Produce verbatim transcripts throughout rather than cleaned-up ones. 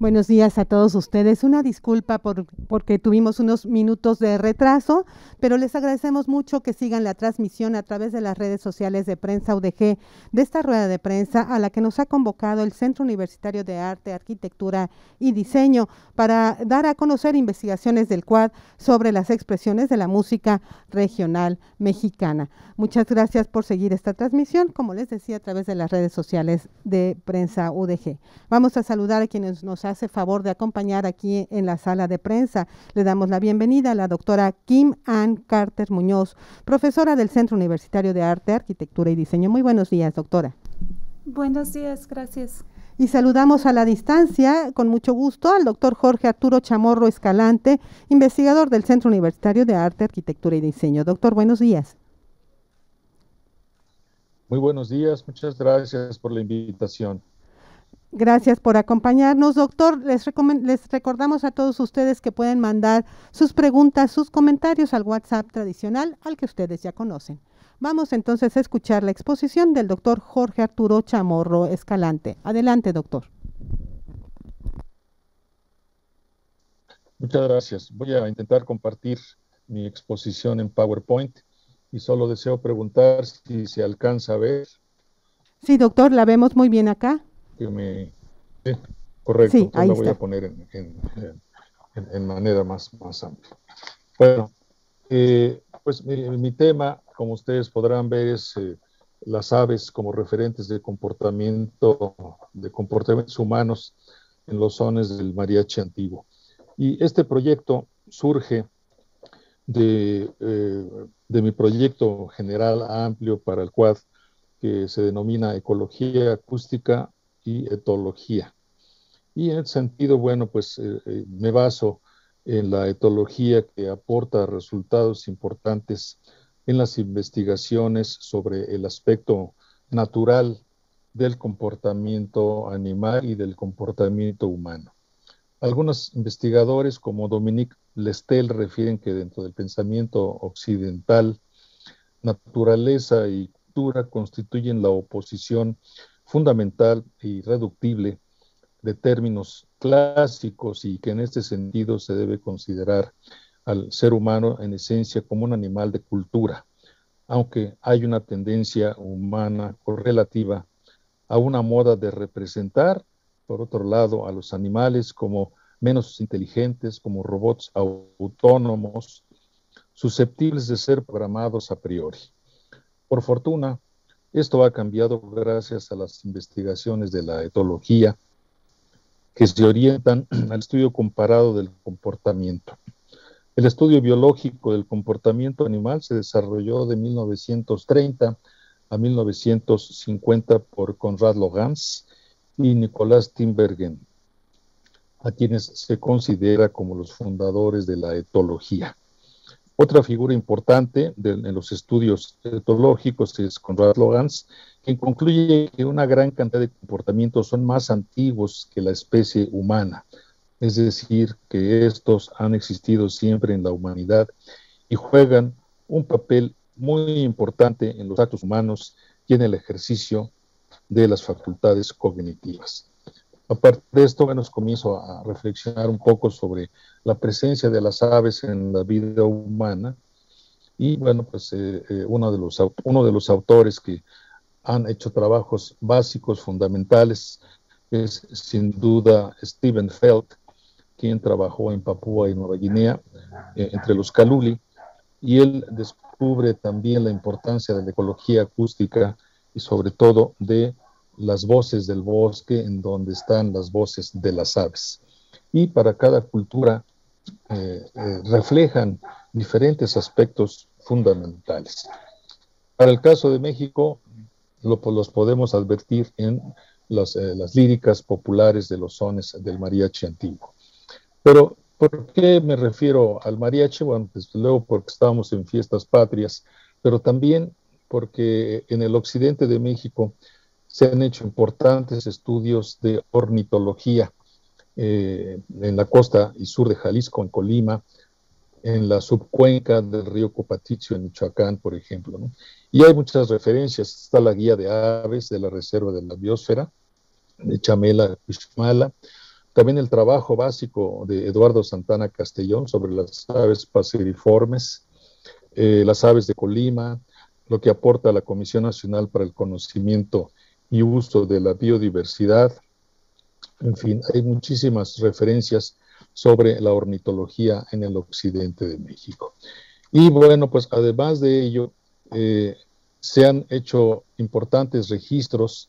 Buenos días a todos ustedes. Una disculpa por, porque tuvimos unos minutos de retraso, pero les agradecemos mucho que sigan la transmisión a través de las redes sociales de Prensa U D G de esta rueda de prensa a la que nos ha convocado el Centro Universitario de Arte, Arquitectura y Diseño para dar a conocer investigaciones del C U A D sobre las expresiones de la música regional mexicana. Muchas gracias por seguir esta transmisión, como les decía, a través de las redes sociales de Prensa U D G. Vamos a saludar a quienes nos hace favor de acompañar aquí en la sala de prensa. Le damos la bienvenida a la doctora Kim Ann Carter Muñoz, profesora del Centro Universitario de Arte, Arquitectura y Diseño. Muy buenos días, doctora. Buenos días, gracias. Y saludamos a la distancia, con mucho gusto, al doctor Jorge Arturo Chamorro Escalante, investigador del Centro Universitario de Arte, Arquitectura y Diseño. Doctor, buenos días. Muy buenos días, muchas gracias por la invitación. Gracias por acompañarnos, doctor. Les, les recordamos a todos ustedes que pueden mandar sus preguntas, sus comentarios al WhatsApp tradicional, al que ustedes ya conocen. Vamos entonces a escuchar la exposición del doctor Jorge Arturo Chamorro Escalante. Adelante, doctor. Muchas gracias. Voy a intentar compartir mi exposición en PowerPoint y solo deseo preguntar si se alcanza a ver. Sí, doctor, la vemos muy bien acá. Que me, sí, correcto, sí, entonces la voy está. a poner en, en, en, en manera más, más amplia. Bueno, eh, pues mi, mi tema, como ustedes podrán ver, es eh, las aves como referentes de comportamiento, de comportamientos humanos en los sones del mariachi antiguo. Y este proyecto surge de, eh, de mi proyecto general amplio para el C U A D, que se denomina Ecología Acústica y Etología. Y en ese sentido, bueno, pues eh, me baso en la etología que aporta resultados importantes en las investigaciones sobre el aspecto natural del comportamiento animal y del comportamiento humano. Algunos investigadores, como Dominique Lestel, refieren que dentro del pensamiento occidental, naturaleza y cultura constituyen la oposición fundamental e irreductible de términos clásicos y que en este sentido se debe considerar al ser humano en esencia como un animal de cultura, aunque hay una tendencia humana correlativa a una moda de representar, por otro lado, a los animales como menos inteligentes, como robots autónomos, susceptibles de ser programados a priori. Por fortuna, esto ha cambiado gracias a las investigaciones de la etología que se orientan al estudio comparado del comportamiento. El estudio biológico del comportamiento animal se desarrolló de mil novecientos treinta a mil novecientos cincuenta por Konrad Lorenz y Nicolás Tinbergen, a quienes se considera como los fundadores de la etología. Otra figura importante de, en los estudios etológicos es Konrad Lorenz, quien concluye que una gran cantidad de comportamientos son más antiguos que la especie humana, es decir, que estos han existido siempre en la humanidad y juegan un papel muy importante en los actos humanos y en el ejercicio de las facultades cognitivas. Aparte de esto, bueno, comienzo a reflexionar un poco sobre la presencia de las aves en la vida humana y, bueno, pues eh, eh, uno, de los, uno de los autores que han hecho trabajos básicos, fundamentales, es sin duda Steven Feld, quien trabajó en Papúa y Nueva Guinea, eh, entre los Kaluli, y él descubre también la importancia de la ecología acústica y sobre todo de las voces del bosque, en donde están las voces de las aves. Y para cada cultura eh, eh, reflejan diferentes aspectos fundamentales. Para el caso de México, lo, los podemos advertir en las, eh, las líricas populares de los sones del mariachi antiguo. Pero, ¿por qué me refiero al mariachi? Bueno, desde luego porque estamos en fiestas patrias, pero también porque en el occidente de México se han hecho importantes estudios de ornitología eh, en la costa y sur de Jalisco, en Colima, en la subcuenca del río Copaticio, en Michoacán, por ejemplo, ¿no? Y hay muchas referencias. Está la guía de aves de la Reserva de la Biosfera, de Chamela, Cuixmala, También el trabajo básico de Eduardo Santana Castellón sobre las aves paseriformes, eh, las aves de Colima, lo que aporta la Comisión Nacional para el Conocimiento y Uso de la Biodiversidad. En fin, hay muchísimas referencias sobre la ornitología en el occidente de México. Y bueno, pues además de ello, eh, se han hecho importantes registros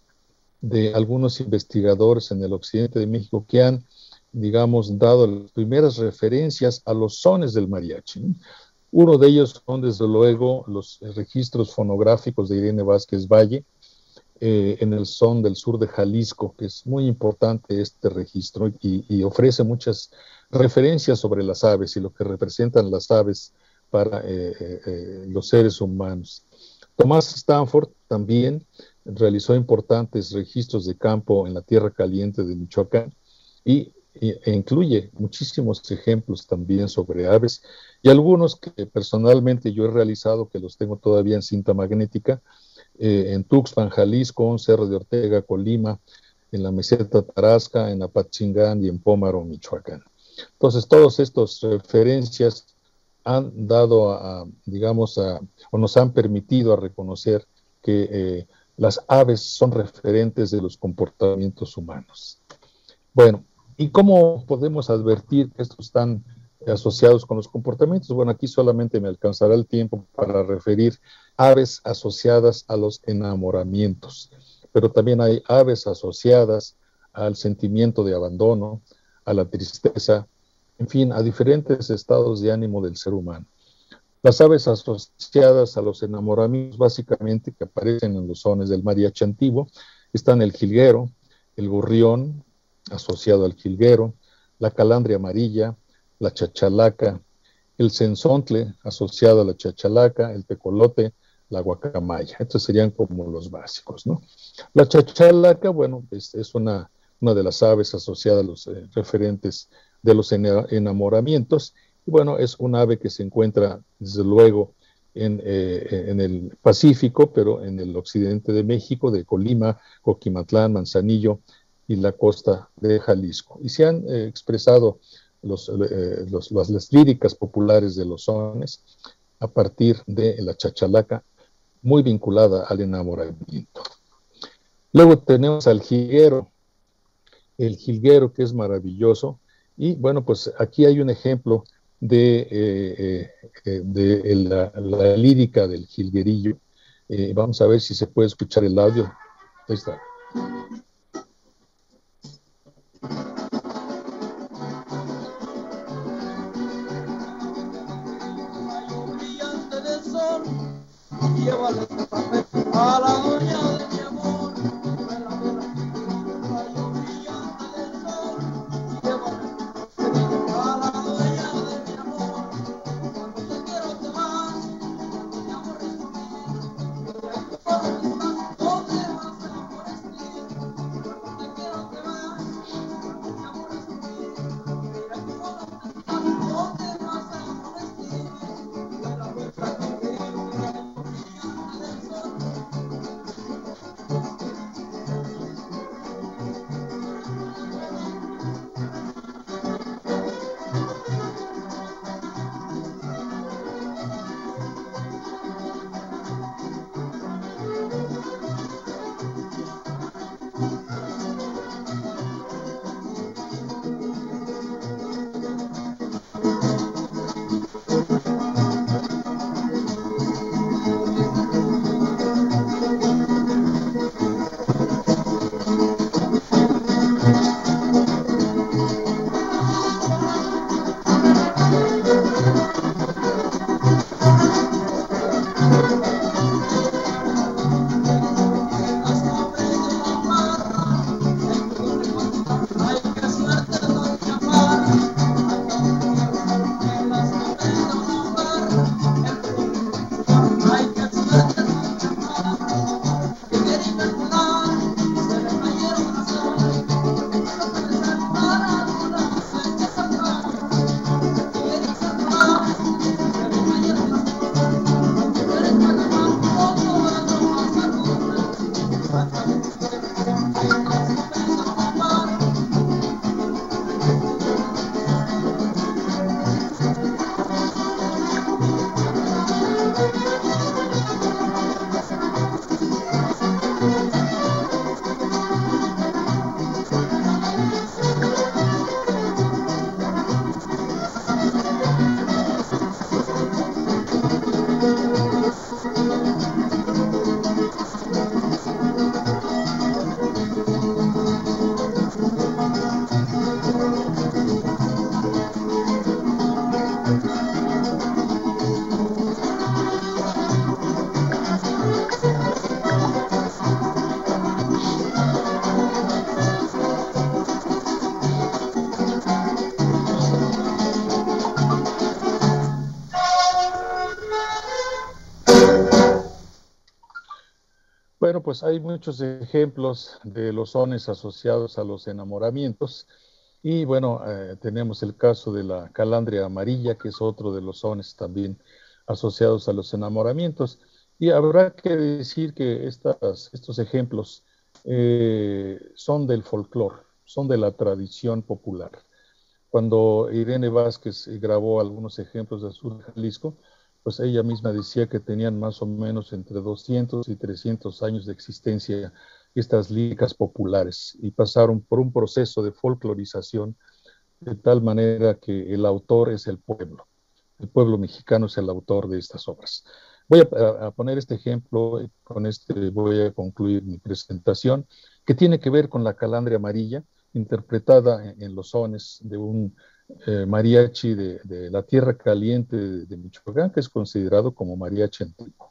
de algunos investigadores en el occidente de México que han, digamos, dado las primeras referencias a los sones del mariachi, ¿no? Uno de ellos son, desde luego, los registros fonográficos de Irene Vázquez Valle, eh, en el son del sur de Jalisco, que es muy importante este registro y, y ofrece muchas referencias sobre las aves y lo que representan las aves para eh, eh, los seres humanos. Tomás Stanford también realizó importantes registros de campo en la tierra caliente de Michoacán y, y, e incluye muchísimos ejemplos también sobre aves y algunos que personalmente yo he realizado, que los tengo todavía en cinta magnética, eh, en Tuxpan, Jalisco, en Cerro de Ortega, Colima, en la meseta Tarasca, en Apatzingán y en Pómaro, Michoacán. Entonces, todas estas referencias han dado a, a digamos, a, o nos han permitido a reconocer que eh, las aves son referentes de los comportamientos humanos. Bueno, ¿y cómo podemos advertir que estos están asociados con los comportamientos? Bueno, aquí solamente me alcanzará el tiempo para referir aves asociadas a los enamoramientos, pero también hay aves asociadas al sentimiento de abandono, a la tristeza, en fin, a diferentes estados de ánimo del ser humano. Las aves asociadas a los enamoramientos, básicamente, que aparecen en los sones del mariachi antiguo, están el jilguero, el gorrión, asociado al jilguero, la calandria amarilla, la chachalaca, el cenzontle, asociado a la chachalaca, el tecolote, la guacamaya. Estos serían como los básicos, ¿no? La chachalaca, bueno, es, es una, una de las aves asociadas a los eh, referentes de los enamoramientos, y bueno, es un ave que se encuentra, desde luego, en, eh, en el Pacífico, pero en el occidente de México, de Colima, Coquimatlán, Manzanillo y la costa de Jalisco. Y se han eh, expresado los, eh, los, las, las líricas populares de los sones a partir de la chachalaca, muy vinculada al enamoramiento. Luego tenemos al jilguero, el jilguero, que es maravilloso, y bueno, pues aquí hay un ejemplo de, eh, eh, de la, la lírica del jilguerillo. Eh, vamos a ver si se puede escuchar el audio. Ahí está. Llévale a la doña de mi amor, vela, vela, rayo brillante del sol. Llévale a la doña de mi amor, cuando te quiero te vas, cuando te aborres por mí. Mira que por estás, no te vas a aborrecer, cuando te quiero te vas, cuando te aborres por mí. Mira que por estás, no te vas a aborrecer, vela, vela, que pues hay muchos ejemplos de los sones asociados a los enamoramientos. Y bueno, eh, tenemos el caso de la calandria amarilla, que es otro de los sones también asociados a los enamoramientos. Y habrá que decir que estas, estos ejemplos eh, son del folclore, son de la tradición popular. Cuando Irene Vázquez grabó algunos ejemplos de Azul Jalisco, pues ella misma decía que tenían más o menos entre doscientos y trescientos años de existencia estas líricas populares y pasaron por un proceso de folclorización de tal manera que el autor es el pueblo. El pueblo mexicano es el autor de estas obras. Voy a, a poner este ejemplo, con este voy a concluir mi presentación, que tiene que ver con la calandria amarilla, interpretada en, en los sones de un eh, mariachi de, de la tierra caliente de, de Michoacán, que es considerado como mariachi antiguo.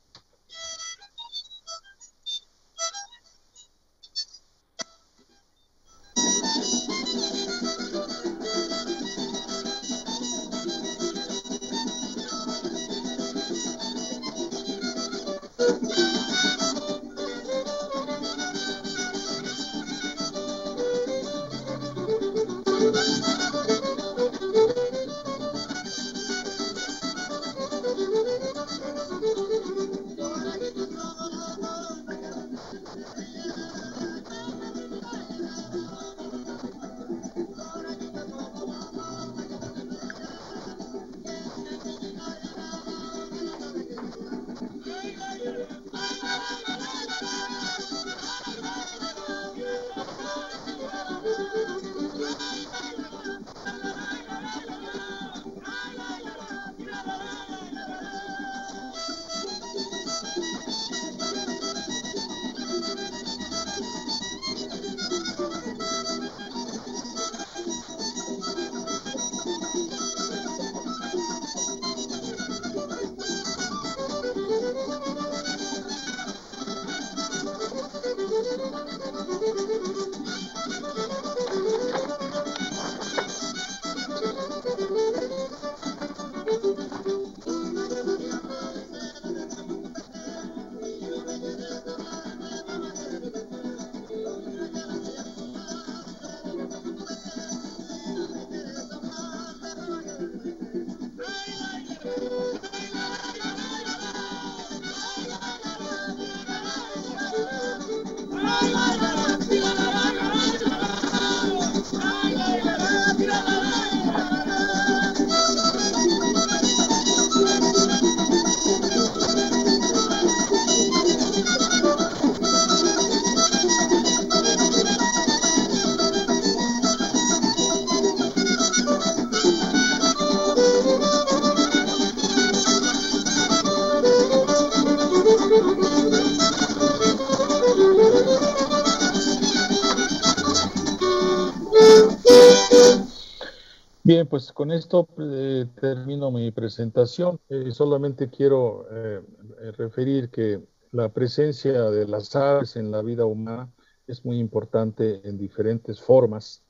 Bien, pues con esto eh, termino mi presentación. Eh, solamente quiero eh, referir que la presencia de las aves en la vida humana es muy importante en diferentes formas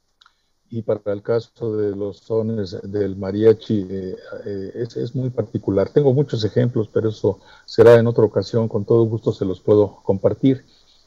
y para el caso de los sones del mariachi eh, eh, es, es muy particular. Tengo muchos ejemplos, pero eso será en otra ocasión. Con todo gusto se los puedo compartir.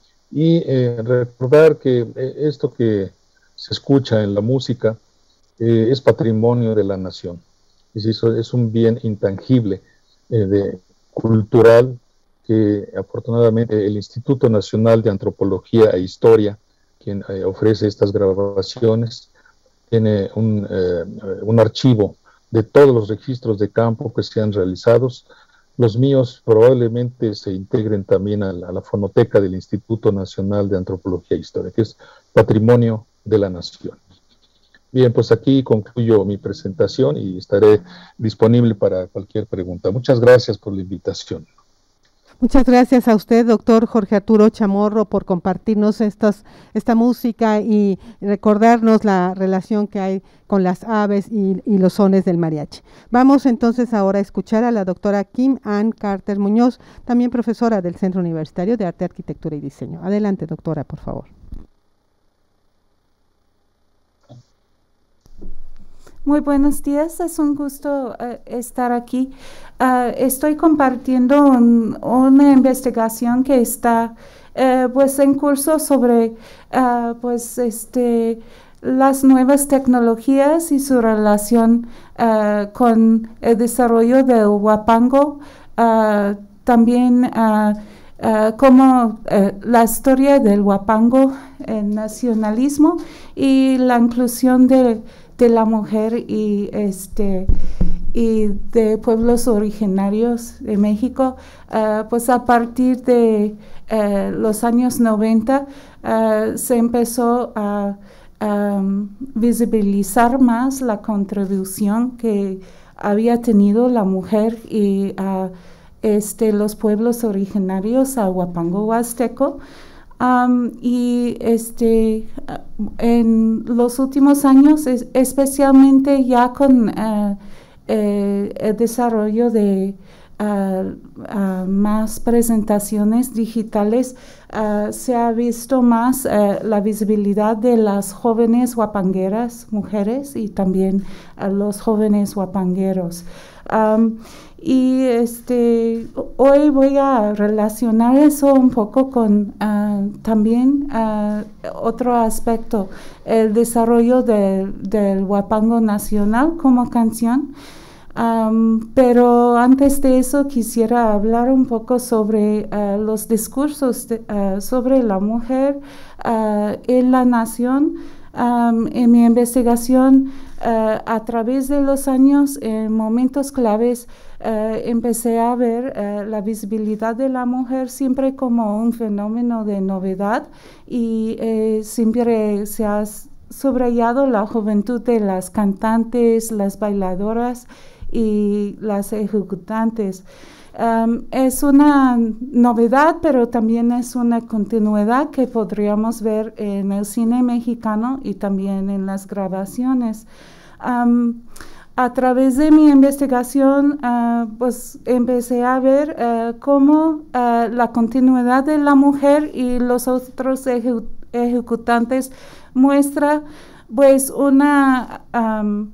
Y eh, recordar que eh, esto que se escucha en la música Eh, es patrimonio de la nación, es, decir, es un bien intangible eh, de, cultural que afortunadamente el Instituto Nacional de Antropología e Historia, quien eh, ofrece estas grabaciones, tiene un, eh, un archivo de todos los registros de campo que se han realizado. Los míos probablemente se integren también a la, a la fonoteca del Instituto Nacional de Antropología e Historia, que es patrimonio de la nación. Bien, pues aquí concluyo mi presentación y estaré disponible para cualquier pregunta. Muchas gracias por la invitación. Muchas gracias a usted, doctor Jorge Arturo Chamorro, por compartirnos estas, esta música y recordarnos la relación que hay con las aves y, y los sones del mariachi. Vamos entonces ahora a escuchar a la doctora Kim Ann Carter Muñoz, también profesora del Centro Universitario de Arte, Arquitectura y Diseño. Adelante, doctora, por favor. Muy buenos días, es un gusto uh, estar aquí. Uh, estoy compartiendo un, una investigación que está uh, pues en curso sobre uh, pues este las nuevas tecnologías y su relación uh, con el desarrollo del Huapango, uh, también uh, uh, como uh, la historia del Huapango, el nacionalismo y la inclusión de de la mujer y este y de pueblos originarios de México, uh, pues a partir de uh, los años noventa uh, se empezó a um, visibilizar más la contribución que había tenido la mujer y uh, este, los pueblos originarios a Huapango Huasteco. Um, y este, en los últimos años, es, especialmente ya con uh, eh, el desarrollo de uh, uh, más presentaciones digitales, uh, se ha visto más uh, la visibilidad de las jóvenes huapangueras, mujeres, y también a uh, los jóvenes huapangueros. Um, Y este, hoy voy a relacionar eso un poco con uh, también uh, otro aspecto, el desarrollo de, del Huapango Nacional como canción. Um, pero antes de eso quisiera hablar un poco sobre uh, los discursos de, uh, sobre la mujer uh, en la nación. Um, en mi investigación, uh, a través de los años, en momentos claves, uh, empecé a ver uh, la visibilidad de la mujer siempre como un fenómeno de novedad y eh, siempre se ha subrayado la juventud de las cantantes, las bailadoras y las ejecutantes. Um, es una novedad, pero también es una continuidad que podríamos ver en el cine mexicano y también en las grabaciones. Um, a través de mi investigación, uh, pues empecé a ver uh, cómo uh, la continuidad de la mujer y los otros eje ejecutantes muestra pues una um,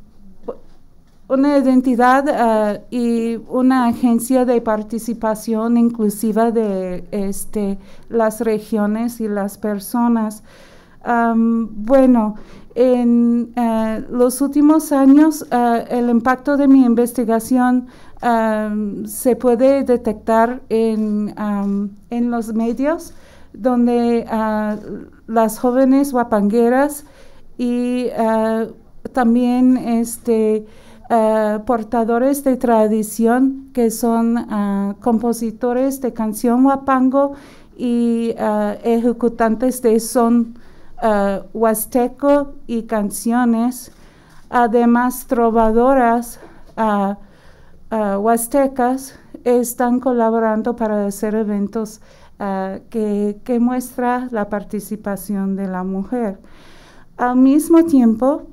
una identidad uh, y una agencia de participación inclusiva de este, las regiones y las personas. Um, bueno, en uh, los últimos años uh, el impacto de mi investigación um, se puede detectar en, um, en los medios, donde uh, las jóvenes huapangueras y uh, también este, Uh, portadores de tradición que son uh, compositores de canción huapango y uh, ejecutantes de son uh, huasteco y canciones, además trovadoras uh, uh, huastecas están colaborando para hacer eventos uh, que, que muestra la participación de la mujer. Al mismo tiempo,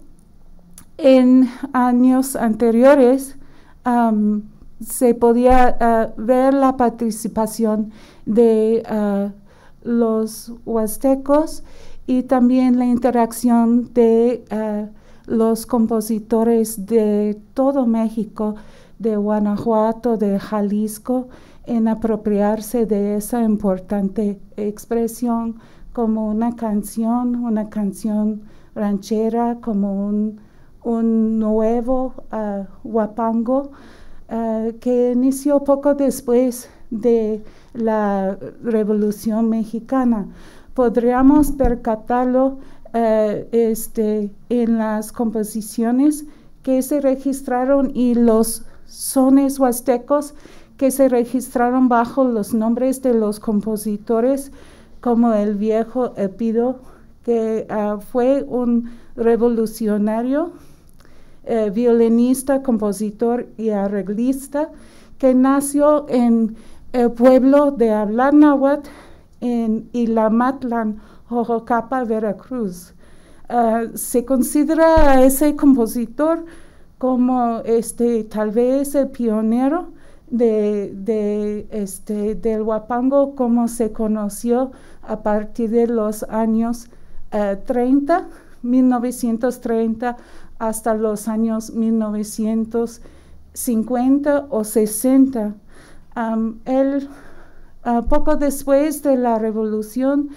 en años anteriores um, se podía uh, ver la participación de uh, los huastecos y también la interacción de uh, los compositores de todo México, de Guanajuato, de Jalisco, en apropiarse de esa importante expresión como una canción, una canción ranchera, como un un nuevo uh, huapango uh, que inició poco después de la Revolución Mexicana. Podríamos percatarlo uh, este, en las composiciones que se registraron y los sones huastecos que se registraron bajo los nombres de los compositores, como el viejo Epido, que uh, fue un revolucionario, eh, violinista, compositor y arreglista, que nació en el pueblo de habla náhuatl en Ilamatlán, Jojocapa, Veracruz. Uh, se considera a ese compositor como este, tal vez el pionero de, de, este, del huapango como se conoció a partir de los años uh, treinta, mil novecientos treinta hasta los años mil novecientos cincuenta o sesenta. Um, él, uh, poco después de la revolución,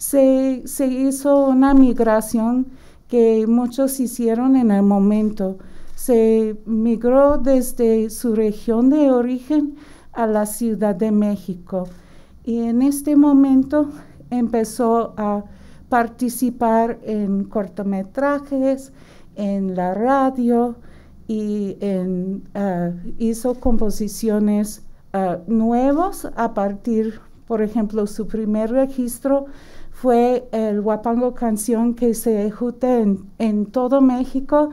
se, se hizo una migración que muchos hicieron en el momento. Se migró desde su región de origen a la Ciudad de México. Y en este momento empezó a participar en cortometrajes, en la radio, y en, uh, hizo composiciones uh, nuevas a partir, por ejemplo, su primer registro fue el Huapango Canción, que se ejecuta en, en todo México,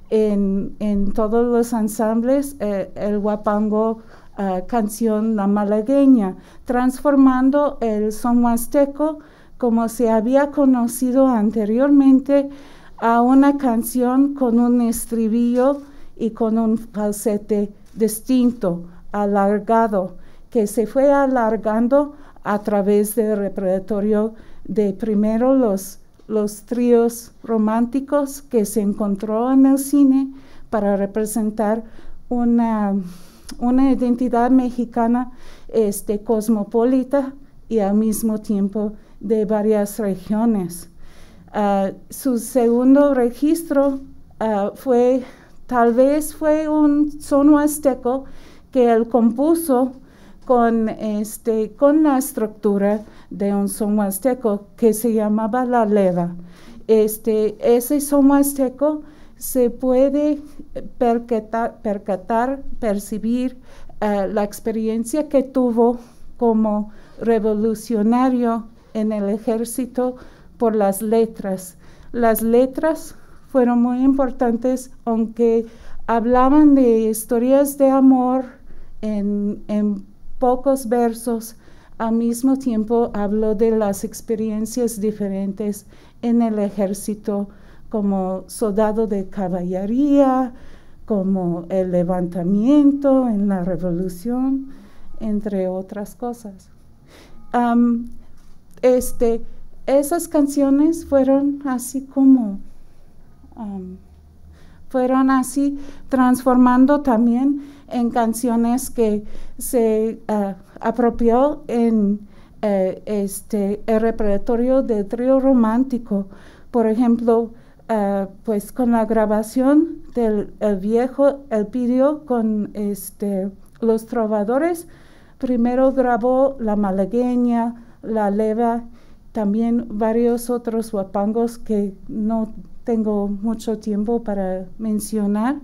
en, en todos los ensambles, eh, el Huapango uh, Canción La Malagueña, transformando el son huasteco como se había conocido anteriormente a una canción con un estribillo y con un falsete distinto, alargado, que se fue alargando a través del repertorio de primero los, los tríos románticos que se encontró en el cine para representar una, una identidad mexicana este, cosmopolita y al mismo tiempo de varias regiones. Uh, su segundo registro uh, fue, tal vez fue un son huasteco que él compuso con, este, con la estructura de un son huasteco que se llamaba la leva. Este, ese son huasteco se puede percatar, percatar percibir uh, la experiencia que tuvo como revolucionario en el ejército por las letras. Las letras fueron muy importantes, aunque hablaban de historias de amor en, en pocos versos. Al mismo tiempo habló de las experiencias diferentes en el ejército, como soldado de caballería, como el levantamiento en la revolución, entre otras cosas. Um, este, esas canciones fueron así como, um, fueron así transformando también en canciones que se uh, apropió en uh, este, el repertorio del trío romántico. Por ejemplo, uh, pues con la grabación del el viejo Elpidio con este, los trovadores, primero grabó La Malagueña, La Leva, también varios otros huapangos que no tengo mucho tiempo para mencionar,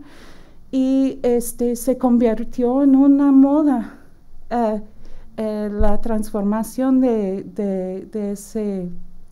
y este, se convirtió en una moda, uh, uh, la transformación de, de, de ese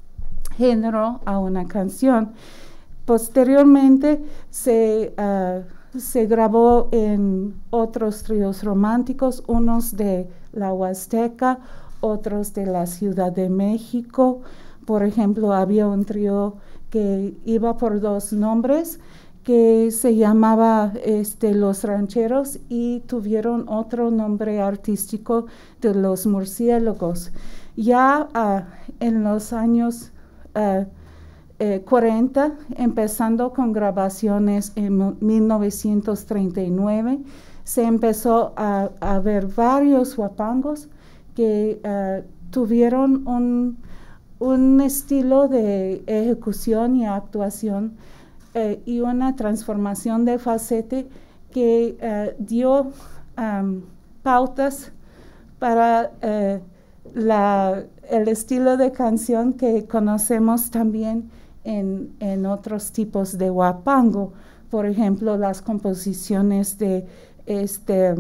género a una canción. Posteriormente se, uh, se grabó en otros tríos románticos, unos de la Huasteca, otros de la Ciudad de México. Por ejemplo, había un trío que iba por dos nombres, que se llamaba este, Los Rancheros, y tuvieron otro nombre artístico de Los Murciélagos. Ya uh, en los años uh, eh, cuarenta, empezando con grabaciones en mil novecientos treinta y nueve, se empezó a, a ver varios huapangos que uh, tuvieron un, un estilo de ejecución y actuación eh, y una transformación de falsete que uh, dio um, pautas para uh, la, el estilo de canción que conocemos también en, en otros tipos de huapango. Por ejemplo, las composiciones de, este,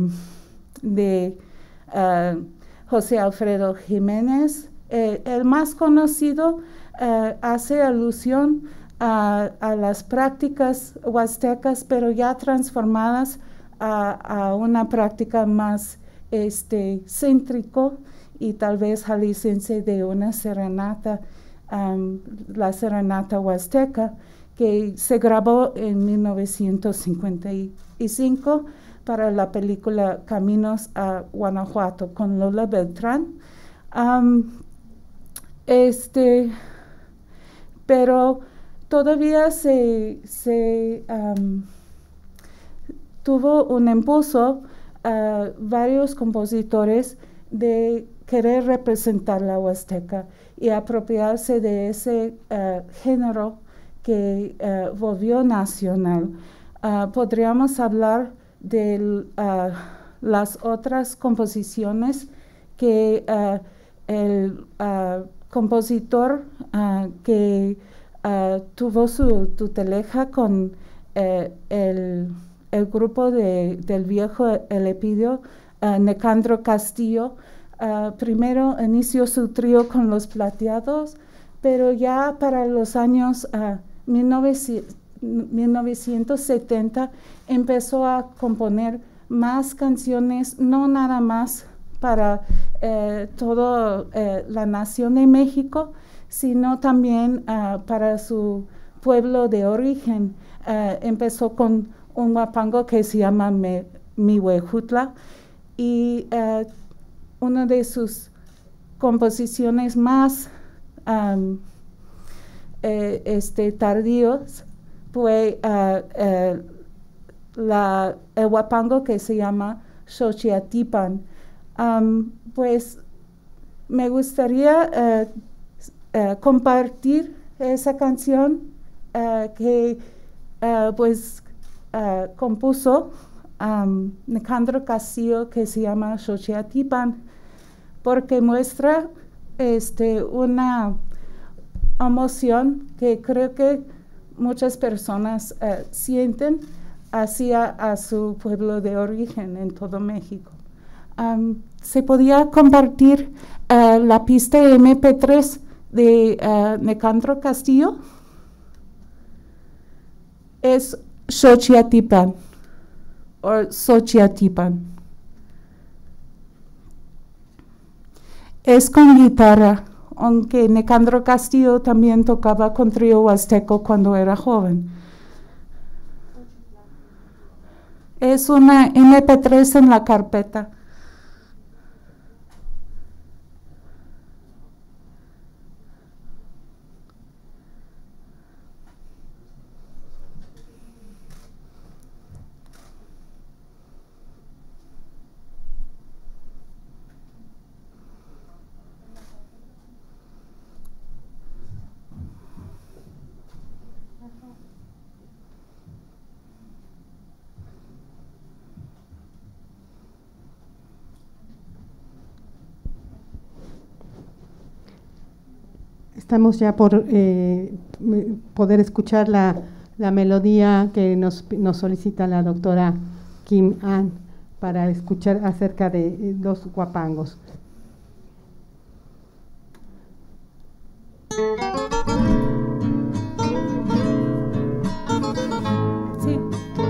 de uh, José Alfredo Jiménez. Eh, el más conocido uh, hace alusión a, a las prácticas huastecas, pero ya transformadas a, a una práctica más este, céntrico y tal vez jalisciense, de una serenata, um, la serenata huasteca, que se grabó en mil novecientos cincuenta y cinco para la película Caminos a Guanajuato con Lola Beltrán. Um, este, pero todavía se, se um, tuvo un impulso a varios compositores de querer representar la Huasteca y apropiarse de ese uh, género que uh, volvió nacional. Uh, podríamos hablar de uh, las otras composiciones que uh, el uh, compositor uh, que uh, tuvo su tuteleja con uh, el, el grupo de, del viejo Elepidio, uh, Nicandro Castillo, uh, primero inició su trío con Los Plateados, pero ya para los años uh, mil novecientos setenta empezó a componer más canciones, no nada más para eh, toda eh, la nación de México, sino también uh, para su pueblo de origen. Uh, empezó con un huapango que se llama Me, Mi Huejutla, y uh, una de sus composiciones más um, eh, este, tardíos fue uh, uh, la, el huapango que se llama Xochiatipan. Um, pues me gustaría uh, uh, compartir esa canción uh, que uh, pues uh, compuso um, Nicandro Castillo, que se llama Xochiatipan, porque muestra este, una emoción que creo que muchas personas uh, sienten hacia a su pueblo de origen en todo México. Um, ¿Se podía compartir uh, la pista eme pe tres de uh, Nicandro Castillo? Es Xochiatipan o Xochiatipan. Es con guitarra, aunque Nicandro Castillo también tocaba con trío huasteco cuando era joven. Es una eme pe tres en la carpeta. Estamos ya por eh, poder escuchar la, la melodía que nos, nos solicita la doctora Kim Ann para escuchar acerca de los huapangos. Sí.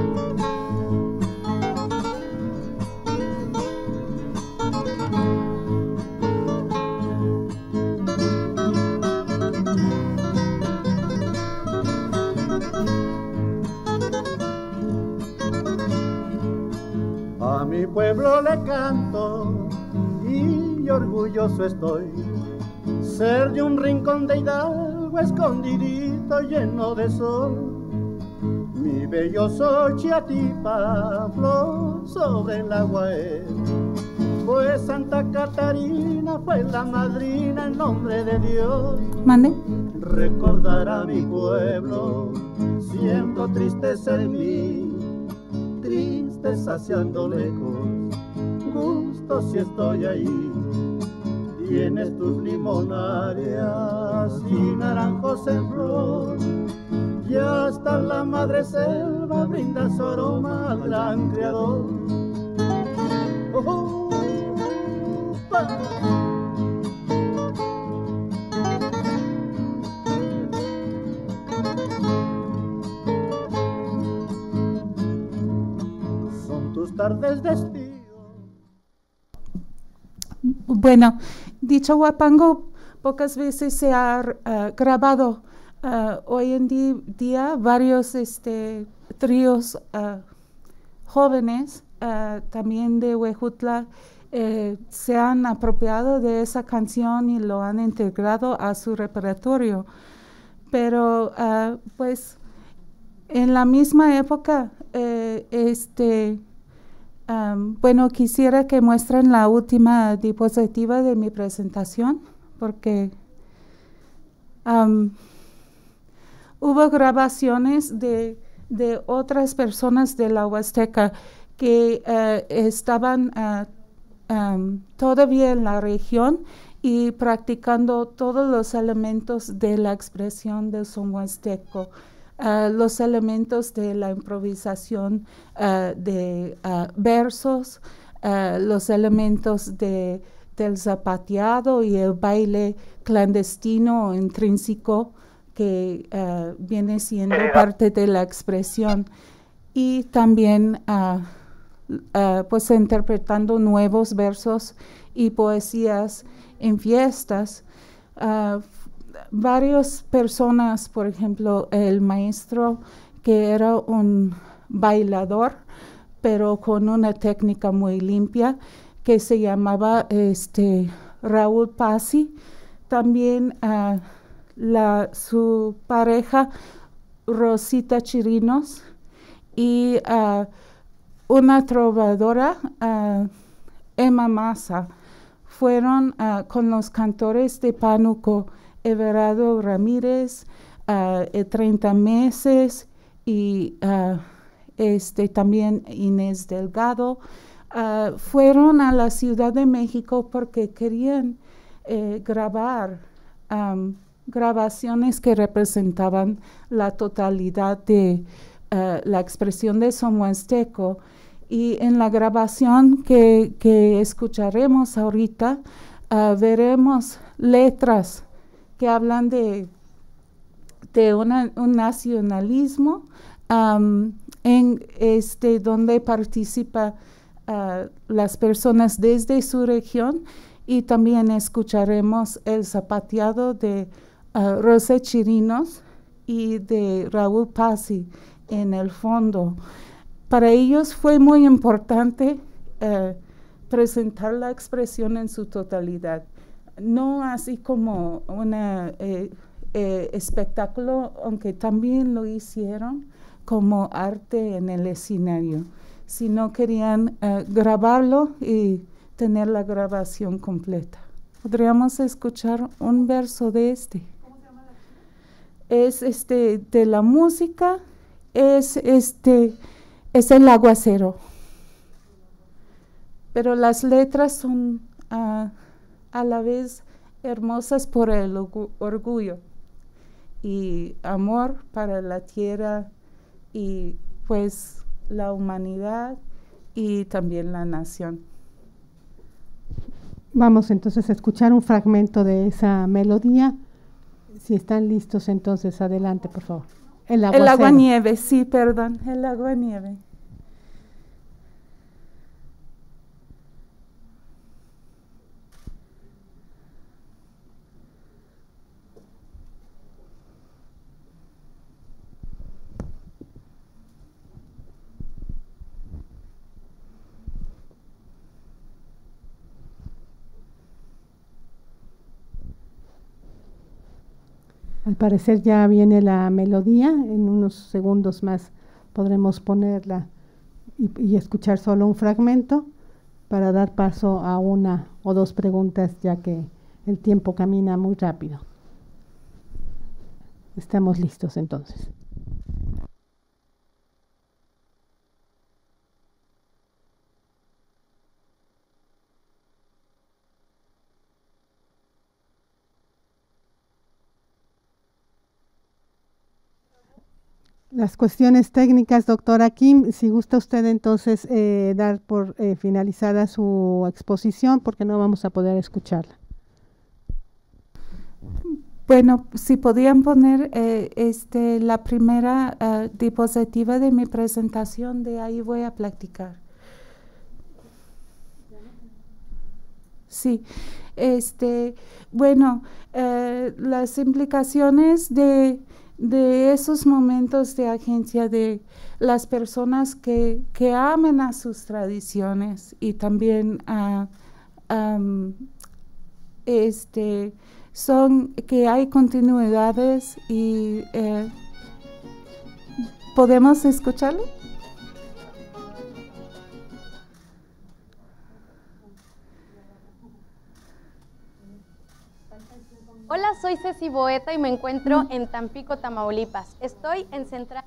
A mi pueblo le canto y orgulloso estoy ser de un rincón de Hidalgo escondidito lleno de sol. Mi bello Xochiatipan, flor sobre el agua es, pues Santa Catarina fue la madrina en nombre de Dios. ¿Mande? Recordar a mi pueblo, siento tristeza en mí, triste saciando lejos, gusto si estoy ahí. Tienes tus limonarias y naranjos en flor, y hasta la madre selva brinda su aroma al gran creador. Oh, oh, pa. Son tus tardes de estío. Bueno, dicho huapango pocas veces se ha uh, grabado. Uh, hoy en di día varios este, tríos uh, jóvenes, uh, también de Huejutla, eh, se han apropiado de esa canción y lo han integrado a su repertorio. pero uh, pues en la misma época, eh, este, um, bueno, quisiera que muestren la última diapositiva de mi presentación, porque um, hubo grabaciones de, de otras personas de la Huasteca que uh, estaban uh, um, todavía en la región y practicando todos los elementos de la expresión del son huasteco, uh, los elementos de la improvisación uh, de uh, versos, uh, los elementos de, del zapateado y el baile clandestino o intrínseco que uh, viene siendo parte de la expresión, y también uh, uh, pues interpretando nuevos versos y poesías en fiestas. Uh, varias personas, por ejemplo, el maestro que era un bailador, pero con una técnica muy limpia, que se llamaba este, Raúl Pasi. También uh, la, su pareja, Rosita Chirinos, y uh, una trovadora, uh, Emma Massa, fueron uh, con los cantores de Pánuco, Everardo Ramírez, uh, treinta meses, y uh, este, también Inés Delgado, uh, fueron a la Ciudad de México porque querían eh, grabar um, grabaciones que representaban la totalidad de uh, la expresión de son huasteco. Y en la grabación que, que escucharemos ahorita, uh, veremos letras que hablan de, de una, un nacionalismo um, en este, donde participa uh, las personas desde su región, y también escucharemos el zapateado de uh, Rosa Chirinos y de Raúl Pasi en el fondo. Para ellos fue muy importante uh, presentar la expresión en su totalidad, no así como un eh, eh, espectáculo, aunque también lo hicieron como arte en el escenario, sino querían uh, grabarlo y tener la grabación completa. Podríamos escuchar un verso de este. ¿Cómo se llama? Es este de la música, es este es el aguacero, pero las letras son uh, a la vez hermosas por el orgullo y amor para la tierra y pues la humanidad y también la nación. Vamos entonces a escuchar un fragmento de esa melodía. Si están listos, entonces adelante, por favor. El aguanieve, sí, perdón, el aguanieve. Al parecer ya viene la melodía, en unos segundos más podremos ponerla y, y escuchar solo un fragmento para dar paso a una o dos preguntas, ya que el tiempo camina muy rápido. Estamos listos entonces. Las cuestiones técnicas, doctora Kim, si gusta usted entonces eh, dar por eh, finalizada su exposición, porque no vamos a poder escucharla. Bueno, si podían poner eh, este, la primera uh, diapositiva de mi presentación, de ahí voy a platicar. Sí, este, bueno, eh, las implicaciones de... de esos momentos de agencia de las personas que, que aman a sus tradiciones y también a um, este, son que hay continuidades y eh, ¿podemos escucharlo? Hola, soy Ceci Boeta y me encuentro en Tampico, Tamaulipas. Estoy en Central.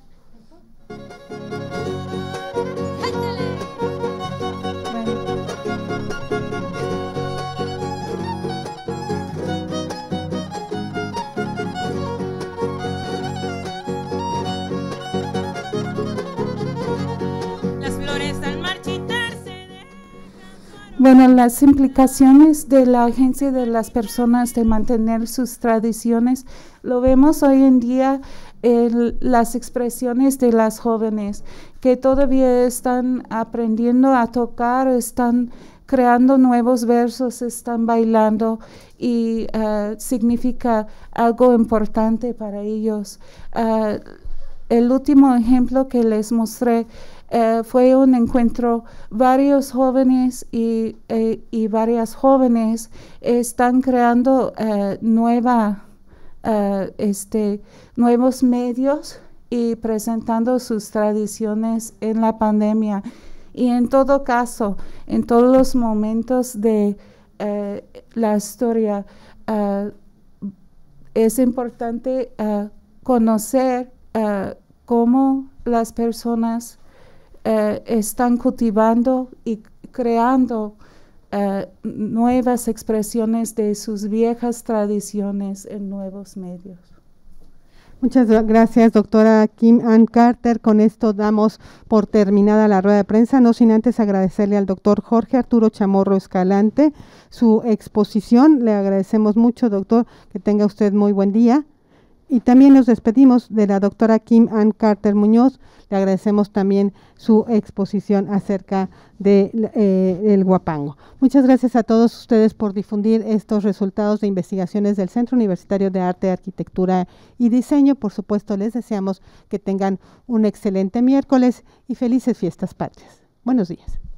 Bueno, las implicaciones de la agencia de las personas de mantener sus tradiciones, lo vemos hoy en día en las expresiones de las jóvenes que todavía están aprendiendo a tocar, están creando nuevos versos, están bailando y uh, significa algo importante para ellos. Uh, el último ejemplo que les mostré Uh, fue un encuentro, varios jóvenes y, eh, y varias jóvenes están creando uh, nueva, uh, este, nuevos medios y presentando sus tradiciones en la pandemia. Y en todo caso, en todos los momentos de uh, la historia, uh, es importante uh, conocer uh, cómo las personas Uh, están cultivando y creando uh, nuevas expresiones de sus viejas tradiciones en nuevos medios. Muchas gracias, doctora Kim Ann Carter. Con esto damos por terminada la rueda de prensa, no sin antes agradecerle al doctor Jorge Arturo Chamorro Escalante su exposición. Le agradecemos mucho, doctor, que tenga usted muy buen día. Y también nos despedimos de la doctora Kim Ann Carter Muñoz. Le agradecemos también su exposición acerca de, eh, del huapango. Muchas gracias a todos ustedes por difundir estos resultados de investigaciones del Centro Universitario de Arte, Arquitectura y Diseño. Por supuesto, les deseamos que tengan un excelente miércoles y felices fiestas patrias. Buenos días.